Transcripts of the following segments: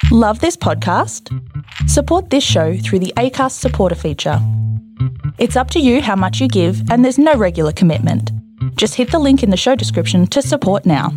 Love this podcast? Support this show through the Acast supporter feature. It's up to you how much you give, and there's no regular commitment. Just hit the link in the show description to support now.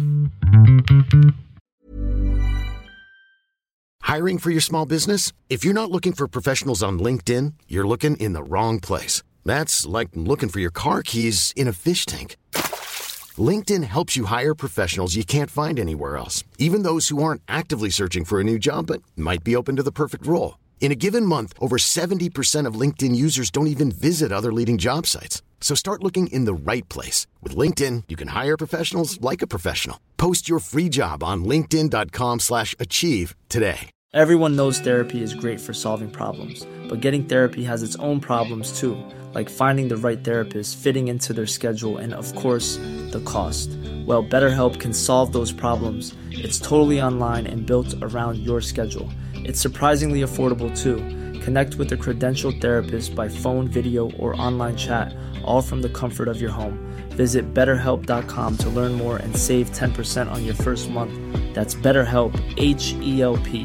Hiring for your small business? If you're not looking for professionals on LinkedIn, you're looking in the wrong place. That's like looking for your car keys in a fish tank. LinkedIn helps you hire professionals you can't find anywhere else, even those who aren't actively searching for a new job but might be open to the perfect role. In a given month, over 70% of LinkedIn users don't even visit other leading job sites. So start looking in the right place. With LinkedIn, you can hire professionals like a professional. Post your free job on linkedin.com/achieve today. Everyone knows therapy is great for solving problems, but getting therapy has its own problems too, like finding the right therapist, fitting into their schedule, and of course, the cost. Well, BetterHelp can solve those problems. It's totally online and built around your schedule. It's surprisingly affordable too. Connect with a credentialed therapist by phone, video, or online chat, all from the comfort of your home. Visit BetterHelp.com to learn more and save 10% on your first month. That's BetterHelp, H-E-L-P.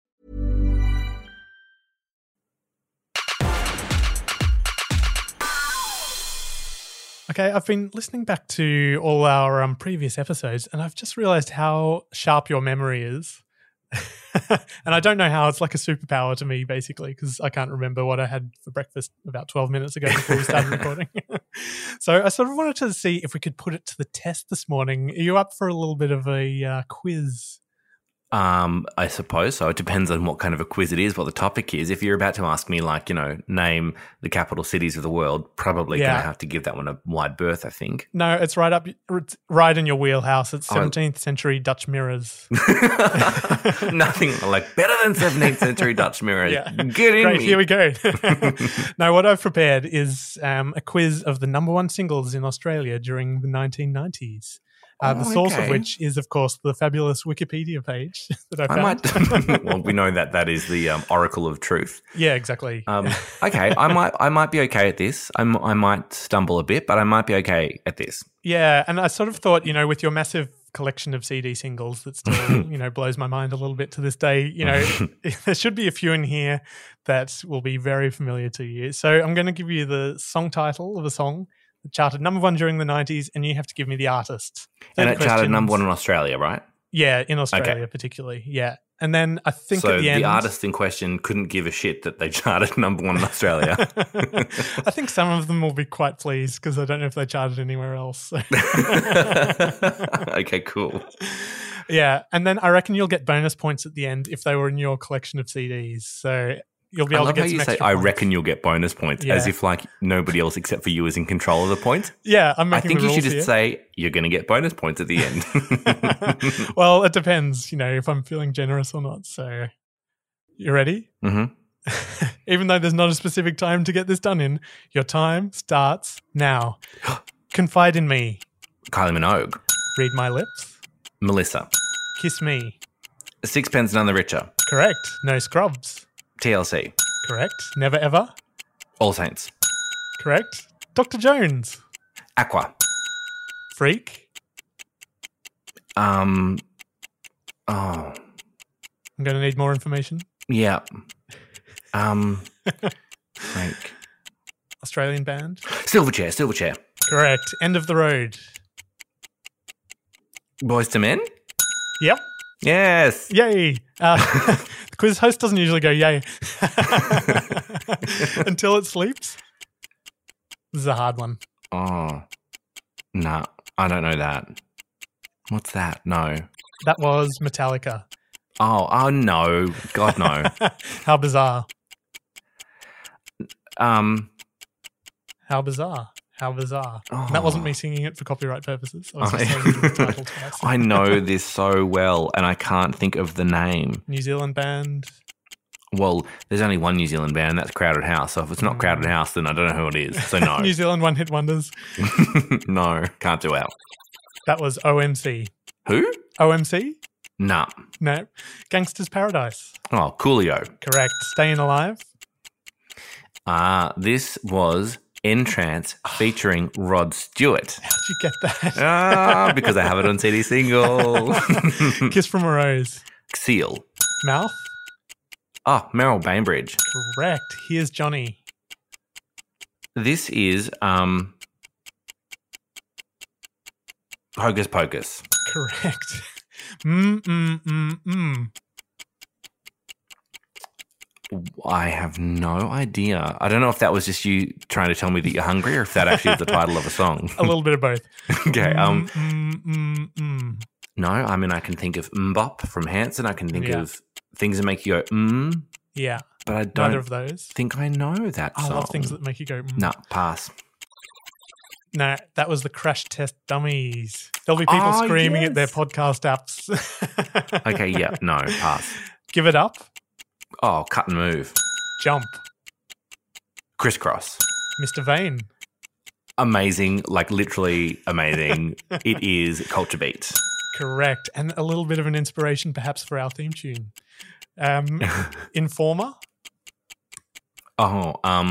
Okay, I've been listening back to all our previous episodes, and I've just realized how sharp your memory is. And I don't know how. It's like a superpower to me, basically, because I can't remember what I had for breakfast about 12 minutes ago before we started recording. So I sort of wanted to see if we could put it to the test this morning. Are you up for a little bit of a quiz? I suppose so. It depends on what kind of a quiz it is, what the topic is. If you're about to ask me, like, name the capital cities of the world, probably going to have to give that one a wide berth, I think. No, it's right in your wheelhouse. It's 17th century Dutch mirrors. Nothing like better than 17th century Dutch mirrors. Yeah. Get in Great, me. here we go. No, what I've prepared is a quiz of the number one singles in Australia during the 1990s. The source of which is, of course, the fabulous Wikipedia page that I found. Well, we know that is the oracle of truth. Yeah, exactly. Okay, I might be okay at this. I might stumble a bit, but I might be okay at this. Yeah, and I sort of thought, with your massive collection of CD singles that still, blows my mind a little bit to this day, there should be a few in here that will be very familiar to you. So I'm going to give you the song title of a song that charted number one during the 90s, and you have to give me the artist. And it charted number one in Australia, right? Yeah, in Australia particularly, yeah. And then I think at the end... So the artist in question couldn't give a shit that they charted number one in Australia. I think some of them will be quite pleased because I don't know if they charted anywhere else. Okay, cool. Yeah, and then I reckon you'll get bonus points at the end if they were in your collection of CDs. So you'll be able to get some extra points. I reckon you'll get bonus points, as if like nobody else except for you is in control of the points. Yeah, I'm making the rules. I think you should just say you're going to get bonus points at the end. Well, it depends, if I'm feeling generous or not. So, you ready? Mm-hmm. Even though there's not a specific time to get this done in, your time starts now. Confide in me. Kylie Minogue. Read my lips. Melissa. Kiss me. Sixpence None the Richer. Correct. No Scrubs. TLC. Correct. Never Ever. All Saints. Correct. Dr. Jones. Aqua. Freak. I'm going to need more information. Yeah. Freak. Australian band. Silverchair. Correct. End of the Road. Boys to Men. Yep. Yes. Yay. The quiz host doesn't usually go yay until it sleeps. This is a hard one. Oh, no. I don't know that. What's that? No. That was Metallica. Oh no. God, no. How bizarre. How bizarre. Oh. That wasn't me singing it for copyright purposes. I was just saying the title twice. I know this so well, and I can't think of the name. New Zealand band. Well, there's only one New Zealand band, and that's Crowded House. So if it's not Crowded House, then I don't know who it is. So no. New Zealand one-hit wonders. No, can't do out. That was OMC. Who? OMC? Nah. No. Gangster's Paradise. Oh, Coolio. Correct. Staying Alive. This was Entrance featuring Rod Stewart. How'd you get that? Because I have it on CD single. Kiss from a Rose. Seal. Mouth. Oh, Meryl Bainbridge. Correct. Here's Johnny. This is Hocus Pocus. Correct. I have no idea. I don't know if that was just you trying to tell me that you're hungry or if that actually is the title of a song. A little bit of both. Okay. No, I mean, I can think of Mbop from Hanson. I can think of things that make you go, Yeah. But I don't Neither of those. think I know that song. I love things that make you go, No, pass. No, that was the Crash Test Dummies. There'll be people screaming at their podcast apps. Okay, yeah, no, pass. Give It Up. Oh, Cut and Move. Jump. Crisscross. Mr. Vane. Amazing, like literally amazing. It is Culture Beat. Correct. And a little bit of an inspiration perhaps for our theme tune. Informer. Oh,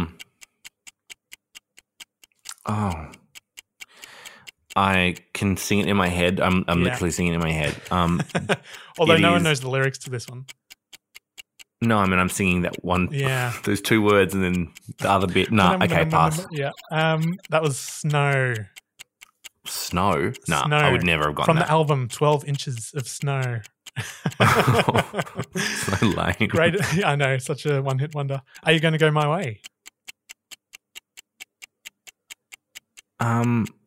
I can sing it in my head. I'm literally singing it in my head. Although no one knows the lyrics to this one. No, I mean I'm singing that one. Yeah. There's two words and then the other bit. No, okay, pass. Yeah. That was Snow. Snow? No, Snow. I would never have gotten from that. the album 12 Inches of Snow. So lame. Great. I know, such a one-hit wonder. Are you going to go my way? You've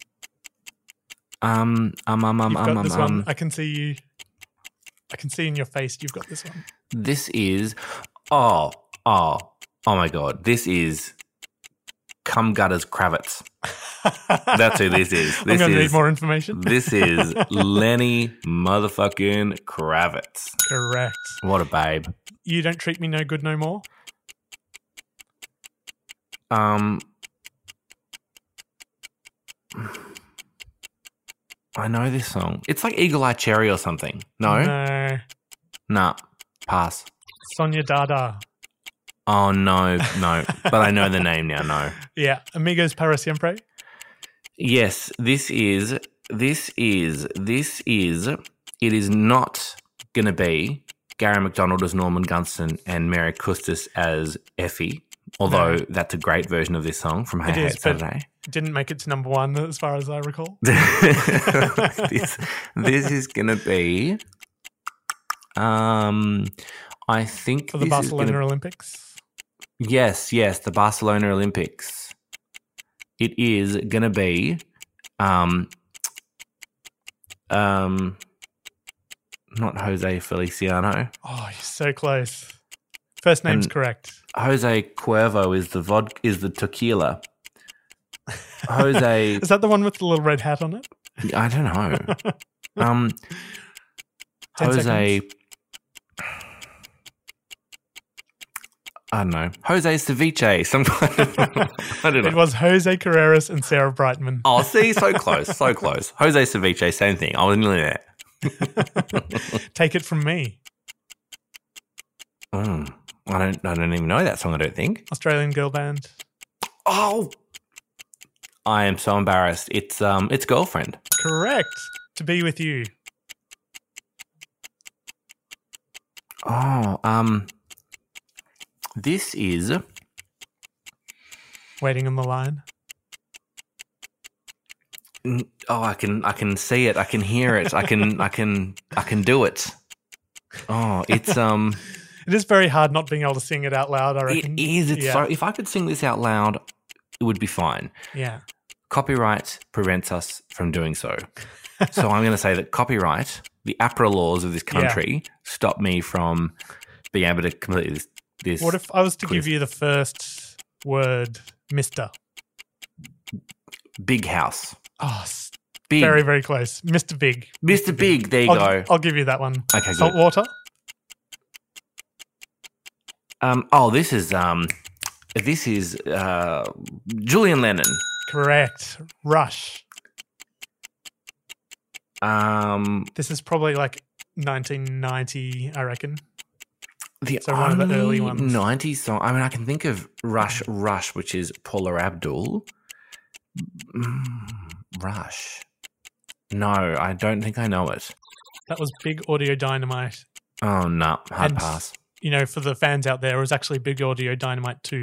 got this one. I can see you. I can see in your face you've got this one. This is oh my god. This is Cum Gutters Kravitz. That's who this is. I'm going to need more information. This is Lenny motherfucking Kravitz. Correct. What a babe. You Don't Treat Me No Good No More? I know this song. It's like Eagle Eye Cherry or something. No? No. Nah. Pass. Sonia Dada. Oh, no. But I know the name now, no. Yeah. Amigos para Siempre? Yes, it is not going to be Gary McDonald as Norman Gunston and Mary Custis as Effie, although that's a great version of this song from Hey Hey Saturday. It didn't make it to number one as far as I recall. This is going to be, I think for the Barcelona Olympics? Yes, the Barcelona Olympics. It is going to be, not Jose Feliciano. Oh, you're so close. First name's correct. Jose Cuervo is the tequila. Jose. Is that the one with the little red hat on it? I don't know. Jose. Seconds. I don't know. Jose Ceviche. Some kind of, I don't know. It was Jose Carreras and Sarah Brightman. Oh, see, so close, so close. Jose Ceviche, same thing. I was nearly there. Take It From Me. I don't even know that song. I don't think. Australian girl band. Oh, I am so embarrassed. It's Girlfriend. Correct. To Be With You. Oh, this is Waiting on the Line. Oh, I can see it. I can hear it. I can do it. Oh, it's It is very hard not being able to sing it out loud, I reckon. It is. It's so. If I could sing this out loud, it would be fine. Yeah. Copyright prevents us from doing so. So I'm going to say that copyright, the APRA laws of this country, stop me from being able to complete this. What if I was to give you the first word, Mr.? Big House. Oh, Big. Very, very close. Mr. Big. Mr. Big. There you go. I'll give you that one. Okay, good. Saltwater. This is Julian Lennon. Correct. Rush. This is probably like 1990, I reckon. So one of the early ones. 90s song. I mean, I can think of Rush, which is Paula Abdul. Rush. No, I don't think I know it. That was Big Audio Dynamite. Oh, no. Hard pass. You know, for the fans out there, it was actually Big Audio Dynamite 2.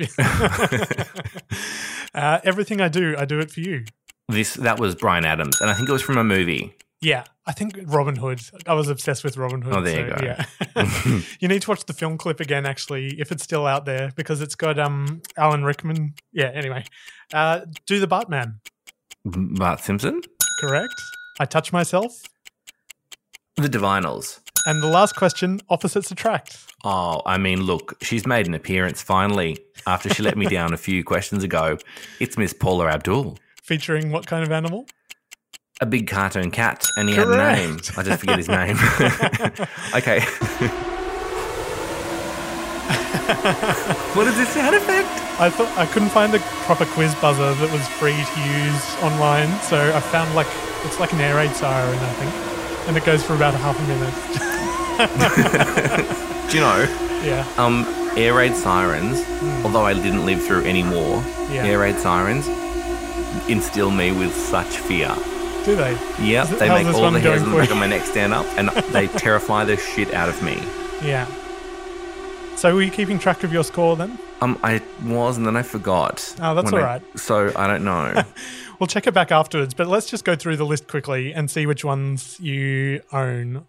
Everything I do it for you. That was Bryan Adams, and I think it was from a movie. Yeah, I think Robin Hood. I was obsessed with Robin Hood. Oh, there you go. Yeah. You need to watch the film clip again, actually, if it's still out there, because it's got Alan Rickman. Yeah, anyway. Do the Bartman. Bart Simpson? Correct. I Touch Myself. The Divinals. And the last question, opposites attract. Oh, I mean, look, she's made an appearance finally after she let me down a few questions ago. It's Miss Paula Abdul. Featuring what kind of animal? A big cartoon cat, and he Correct. had a name. I just forget his name. Okay. What is this sound effect? I thought I couldn't find a proper quiz buzzer that was free to use online, so I found it's like an air raid siren, I think, and it goes for about half a minute. Do you know? Yeah. Air raid sirens, although I didn't live through any more, air raid sirens instill me with such fear. Do they? Yeah, they make all the hairs on the back of my neck stand up, and they terrify the shit out of me. Yeah. So were you keeping track of your score then? I was, and then I forgot. Oh, that's all right. So I don't know. We'll check it back afterwards, but let's just go through the list quickly and see which ones you own.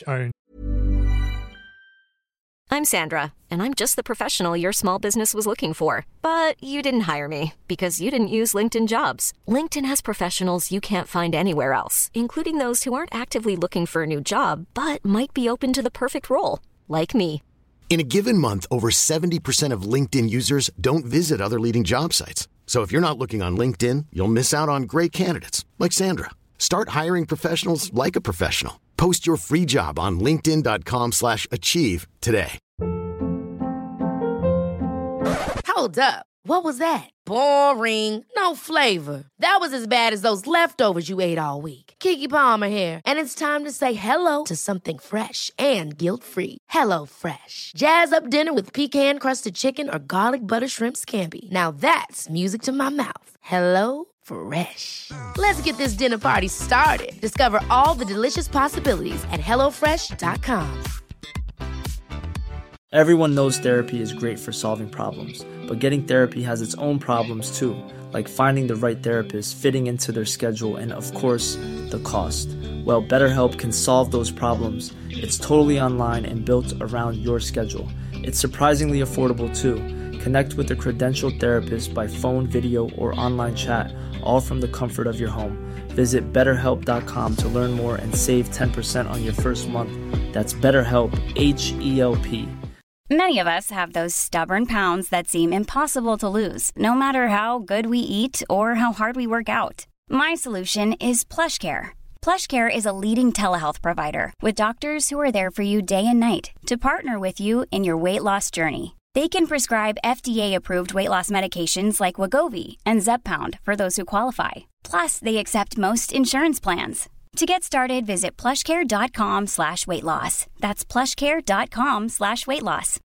I'm Sandra, and I'm just the professional your small business was looking for. But you didn't hire me because you didn't use LinkedIn Jobs. LinkedIn has professionals you can't find anywhere else, including those who aren't actively looking for a new job, but might be open to the perfect role, like me. In a given month, over 70% of LinkedIn users don't visit other leading job sites. So if you're not looking on LinkedIn, you'll miss out on great candidates like Sandra. Start hiring professionals like a professional. Post your free job on linkedin.com/achieve today. Hold up. What was that? Boring. No flavor. That was as bad as those leftovers you ate all week. Keke Palmer here. And it's time to say hello to something fresh and guilt-free. HelloFresh. Jazz up dinner with pecan-crusted chicken or garlic butter shrimp scampi. Now that's music to my mouth. HelloFresh. Let's get this dinner party started. Discover all the delicious possibilities at HelloFresh.com. Everyone knows therapy is great for solving problems, but getting therapy has its own problems too, like finding the right therapist, fitting into their schedule, and of course, the cost. Well, BetterHelp can solve those problems. It's totally online and built around your schedule. It's surprisingly affordable too. Connect with a credentialed therapist by phone, video, or online chat, all from the comfort of your home. Visit BetterHelp.com to learn more and save 10% on your first month. That's BetterHelp, H-E-L-P. Many of us have those stubborn pounds that seem impossible to lose, no matter how good we eat or how hard we work out. My solution is PlushCare. PlushCare is a leading telehealth provider with doctors who are there for you day and night to partner with you in your weight loss journey. They can prescribe FDA-approved weight loss medications like Wegovy and Zepbound for those who qualify. Plus, they accept most insurance plans. To get started, visit plushcare.com/weightloss. That's plushcare.com/weightloss.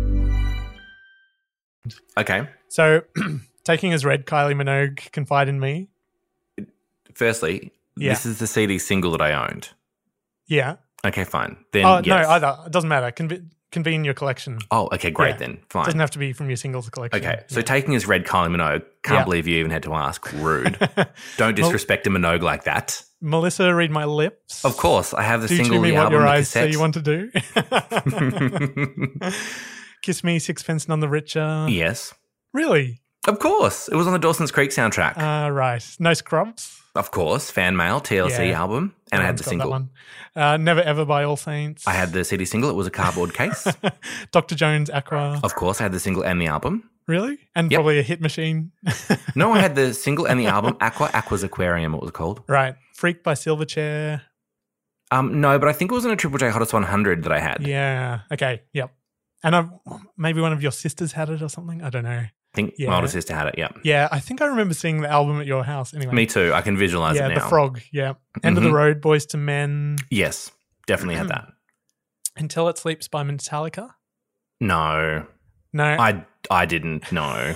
Okay. So, taking as read, Kylie Minogue, Confide in Me. Firstly, this is the CD single that I owned. Yeah. Okay, fine. Then No, either. It doesn't matter. Can be in your collection. Oh, okay, great then. Fine. Doesn't have to be from your singles collection. Okay, so taking as read Kylie Minogue, can't believe you even had to ask. Rude. Don't disrespect a Minogue like that. Melissa, Read My Lips. Of course, I have the Do single, to me the what album, your the eyes say cassette. you want to do. Kiss Me, Sixpence None the Richer. Yes. Really? Of course. It was on the Dawson's Creek soundtrack. Right. No Scrubs. Of course. Fan Mail, TLC album. And I had the single. That one. Never Ever by All Saints. I had the CD single. It was a cardboard case. Dr. Jones, Aqua. Of course, I had the single and the album. Really? And probably a hit machine. No, I had the single and the album. Aqua's Aquarium, it was called. Right. Freaked by Silverchair. No, but I think it was in a Triple J Hottest 100 that I had. Yeah. Okay. Yep. And maybe one of your sisters had it or something. I don't know. I think my older sister had it, yeah. Yeah, I think I remember seeing the album at your house anyway. Me too. I can visualize it now. Yeah, The Frog, yeah. End of the Road, Boys to Men. Yes, definitely had that. Until It Sleeps by Metallica? No. No. I didn't. No.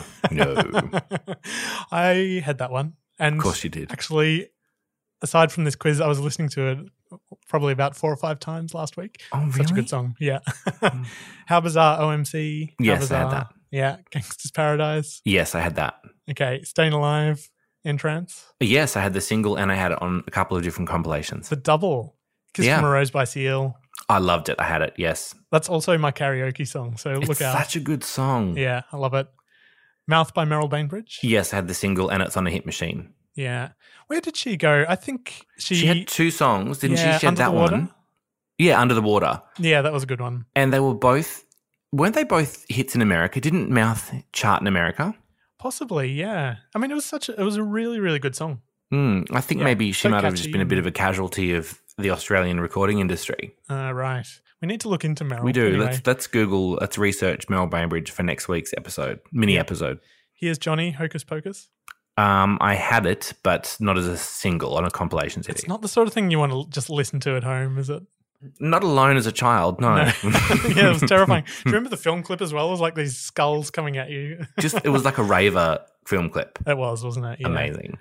I had that one. And of course you did. Actually, aside from this quiz, I was listening to it probably about 4 or 5 times last week. Oh, really? Such a good song. Yeah. How Bizarre, OMC. How Yes, Bizarre. I had that. Yeah. Gangsta's Paradise. Yes, I had that. Okay. Staying Alive. Entrance. Yes, I had the single and I had it on a couple of different compilations. The double. Kiss from a Rose by Seal. I loved it. I had it, yes. That's also my karaoke song, so look out. It's such a good song. Yeah, I love it. Mouth by Meryl Bainbridge. Yes, I had the single and it's on a hit machine. Yeah. Where did she go? I think she had 2 songs, didn't she? She had Under that the Water? one. Yeah, Under the Water. Yeah, that was a good one. And they were both, weren't they both hits in America? Didn't Mouth chart in America? Possibly, yeah. I mean, it was a really, really good song. I think maybe she so might have just catchy been a bit of a casualty of the Australian recording industry. Right. We need to look into Meryl. We do. Anyway. Let's research Meryl Bainbridge for next week's mini episode. Here's Johnny, Hocus Pocus. I had it, but not as a single on a compilation CD. It's not the sort of thing you want to just listen to at home, is it? Not alone as a child, no. Yeah, it was terrifying. Do you remember the film clip as well? It was like these skulls coming at you. It was like a raver film clip. It was, wasn't it? Yeah. Amazing.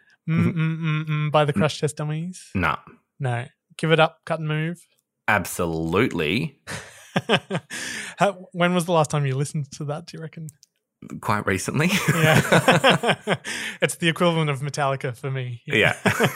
By the Crash Test Dummies. No. Give It Up, Cut and Move. Absolutely. When was the last time you listened to that, do you reckon? Quite recently. Yeah. It's the equivalent of Metallica for me. Yeah.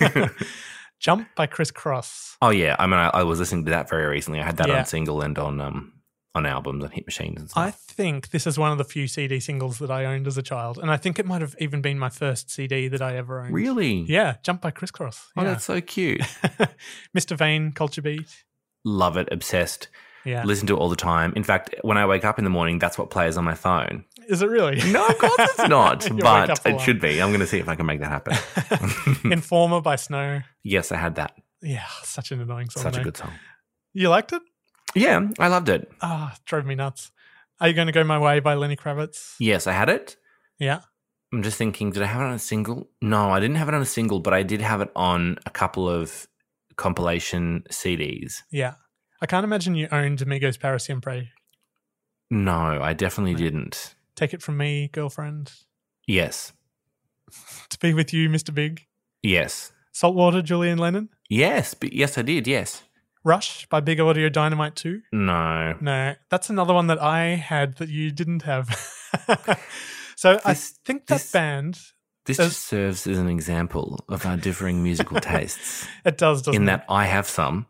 Jump by Criss Cross. Oh, yeah. I mean, I was listening to that very recently. I had that on single and on albums, on hit machines and stuff. I think this is one of the few CD singles that I owned as a child. And I think it might have even been my first CD that I ever owned. Really? Yeah. Jump by Criss Cross. Oh, Yeah. that's so cute. Mr. Vane, Culture Beat. Love it. Obsessed. Yeah. Listen to it all the time. In fact, when I wake up in the morning, that's what plays on my phone. Is it really? No, of course it's not, You wake but up a it lot. should be. I'm going to see if I can make that happen. Informer by Snow. Yes, I had that. Yeah, such an annoying song. Such a though. good song. You liked it? Yeah, I loved it. Drove me nuts. Are you going to go my way by Lenny Kravitz? Yes, I had it. Yeah. I'm just thinking, did I have it on a single? No, I didn't have it on a single, but I did have it on a couple of compilation CDs. Yeah. I can't imagine you owned Amigos Para Siempre. No, I definitely didn't. Take It From Me, Girlfriend. Yes. To Be With You, Mr. Big. Yes. Saltwater, Julian Lennon. Yes, yes, I did, yes. Rush by Big Audio Dynamite 2. No. No, that's another one that I had that you didn't have. So I think that band... This just serves as an example of our differing musical tastes. It does, doesn't it? In that I have some.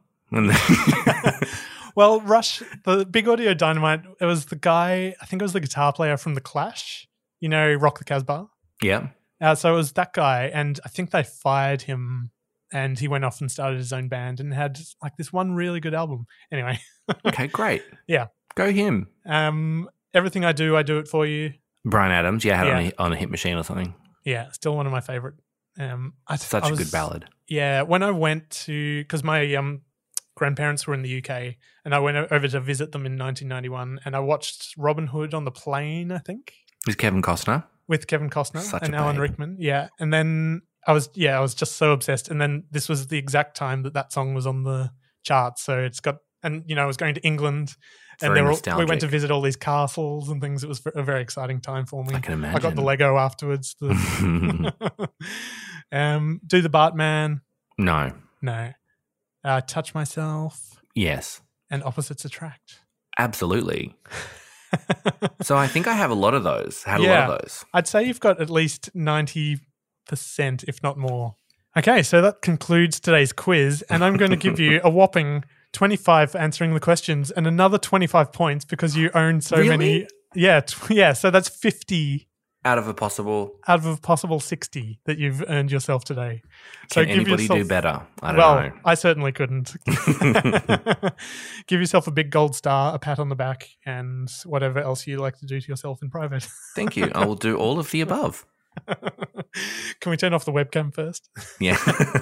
Well, Rush, the Big Audio Dynamite, it was the guy, I think it was the guitar player from The Clash, you know, Rock the Casbah. Yeah. So it was that guy, and I think they fired him, and he went off and started his own band and had like this one really good album. Anyway. Okay, great. Yeah. Go him. Everything I Do It For You. Bryan Adams. Yeah, I had it on a hit machine or something. Yeah, still one of my favorite. Such a good ballad. Yeah, when I went to, because my grandparents were in the UK, and I went over to visit them in 1991, and I watched Robin Hood on the plane, I think. With Kevin Costner. With Kevin Costner Such and a Alan babe. Rickman. Yeah, and then I was just so obsessed. And then this was the exact time that song was on the charts. So it's got, and I was going to England, and Very we nostalgic. went to visit all these castles and things. It was a very exciting time for me. I can imagine. I got the Lego afterwards. Do the Bartman. No. No. Touch Myself. Yes. And Opposites Attract. Absolutely. So I think I have a lot of those. Had a lot of those. I'd say you've got at least 90%, if not more. Okay, so that concludes today's quiz, and I'm going to give you a whopping 25 for answering the questions and another 25 points because you own so many. Yeah, so that's 50 Out of a possible... out of a possible 60 that you've earned yourself today. Can anybody do better? I don't know. I certainly couldn't. Give yourself a big gold star, a pat on the back, and whatever else you like to do to yourself in private. Thank you. I will do all of the above. Can we turn off the webcam first? Yeah.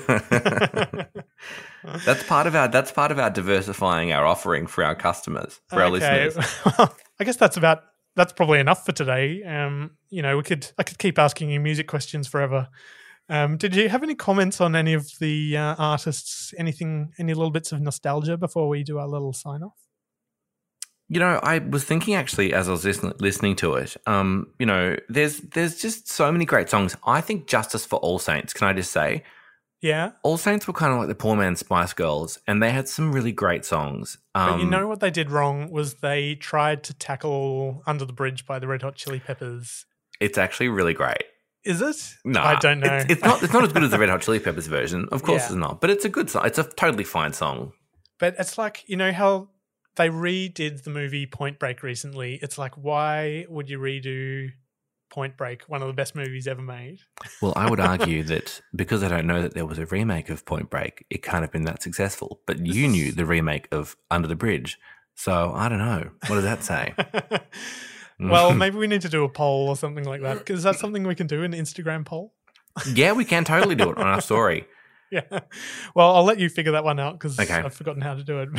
That's part of our diversifying our offering for our customers, for our listeners. Well, I guess that's probably enough for today. I could keep asking you music questions forever. Did you have any comments on any of the artists? Any little bits of nostalgia before we do our little sign off? I was thinking actually as I was listening to it, there's just so many great songs. I think Justice for All Saints, can I just say, Yeah. All Saints were kind of like the poor man's Spice Girls, and they had some really great songs. But you know what they did wrong was they tried to tackle Under the Bridge by the Red Hot Chili Peppers. It's actually really great. Is it? No, I don't know. It's not as good as the Red Hot Chili Peppers version. Of course it's not. But it's a good song. It's a totally fine song. But it's like, you know how they redid the movie Point Break recently? It's like, why would you redo Point Break, one of the best movies ever made? Well, I would argue that because I don't know that there was a remake of Point Break, it can't have been that successful. But you knew the remake of Under the Bridge. So I don't know. What does that say? Well, maybe we need to do a poll or something like that. Is that something we can do, an Instagram poll? Yeah, we can totally do it on our story. Yeah. Well, I'll let you figure that one out because I've forgotten how to do it.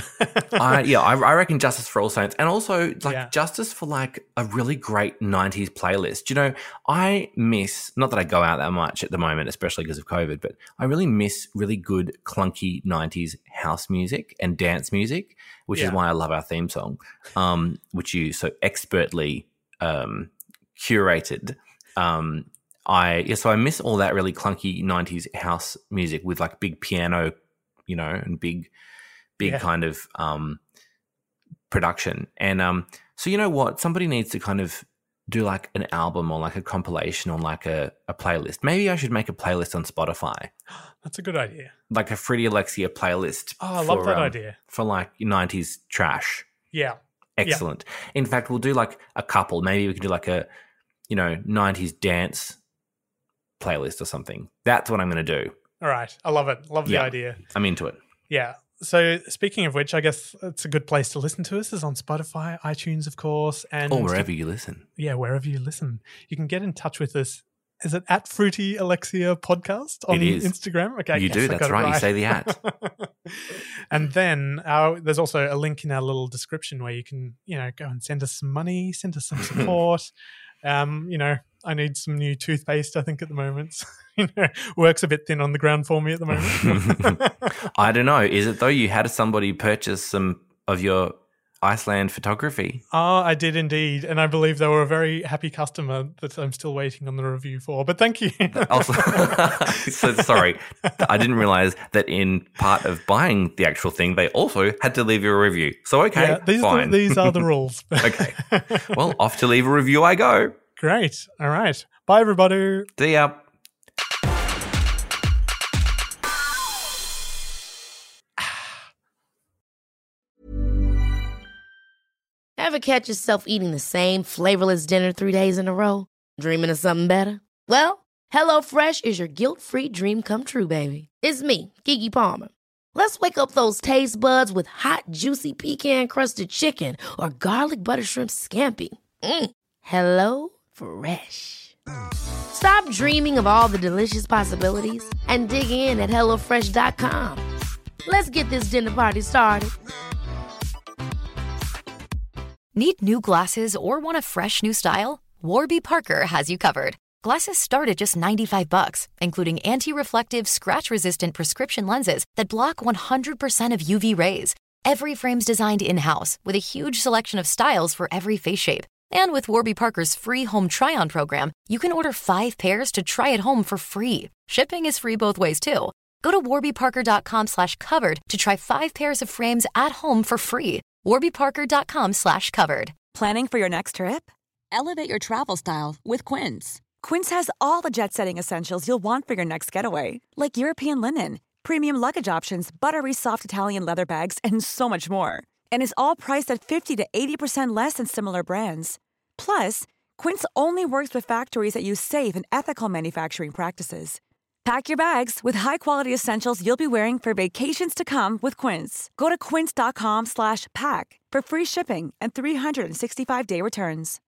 I reckon Justice for All Saints, and also justice for like a really great 90s playlist. You know, I miss, not that I go out that much at the moment, especially because of COVID, but I really miss really good clunky 90s house music and dance music, which is why I love our theme song, which you so expertly curated. So I miss all that really clunky 90s house music with like big piano, you know, and big kind of production. And so you know what? Somebody needs to kind of do like an album or like a compilation or like a playlist. Maybe I should make a playlist on Spotify. That's a good idea. Like a Freddie Alexia playlist. Oh, I love that idea. For like 90s trash. Yeah. Excellent. Yeah. In fact, we'll do like a couple. Maybe we can do like a, you know, 90s dance playlist or something. That's what I'm going to do. All right. I love it. Love the idea. I'm into it. Yeah. So speaking of which, I guess it's a good place to listen to us is on Spotify, iTunes, of course. Or wherever you listen. Yeah, wherever you listen. You can get in touch with us. Is it at Fruity Alexia Podcast on Instagram? Okay, you do. That's right. You say the at. And then there's also a link in our little description where you can, you know, go and send us some money, send us some support. You know, I need some new toothpaste, I think, at the moment. You know, works a bit thin on the ground for me at the moment. I don't know. Is it though? You had somebody purchase some of your Iceland photography. Oh, I did indeed. And I believe they were a very happy customer that I'm still waiting on the review for. But thank you. Also, so sorry. I didn't realize that in part of buying the actual thing, they also had to leave you a review. So, okay, fine. These are the rules. Okay. Well, off to leave a review I go. Great. All right. Bye, everybody. See ya. Ever catch yourself eating the same flavorless dinner 3 days in a row? Dreaming of something better? Well, HelloFresh is your guilt-free dream come true, baby. It's me, Keke Palmer. Let's wake up those taste buds with hot, juicy pecan-crusted chicken or garlic butter shrimp scampi. Hello Fresh. Stop dreaming of all the delicious possibilities and dig in at HelloFresh.com. Let's get this dinner party started. Need new glasses or want a fresh new style? Warby Parker has you covered. Glasses start at just $95, including anti-reflective, scratch-resistant prescription lenses that block 100% of UV rays. Every frame's designed in-house with a huge selection of styles for every face shape. And with Warby Parker's free home try-on program, you can order 5 pairs to try at home for free. Shipping is free both ways, too. Go to warbyparker.com/covered to try 5 pairs of frames at home for free. warbyparker.com/covered. Planning for your next trip? Elevate your travel style with Quince. Quince has all the jet-setting essentials you'll want for your next getaway, like European linen, premium luggage options, buttery soft Italian leather bags, and so much more. And is all priced at 50 to 80% less than similar brands. Plus, Quince only works with factories that use safe and ethical manufacturing practices. Pack your bags with high-quality essentials you'll be wearing for vacations to come with Quince. Go to quince.com/pack for free shipping and 365-day returns.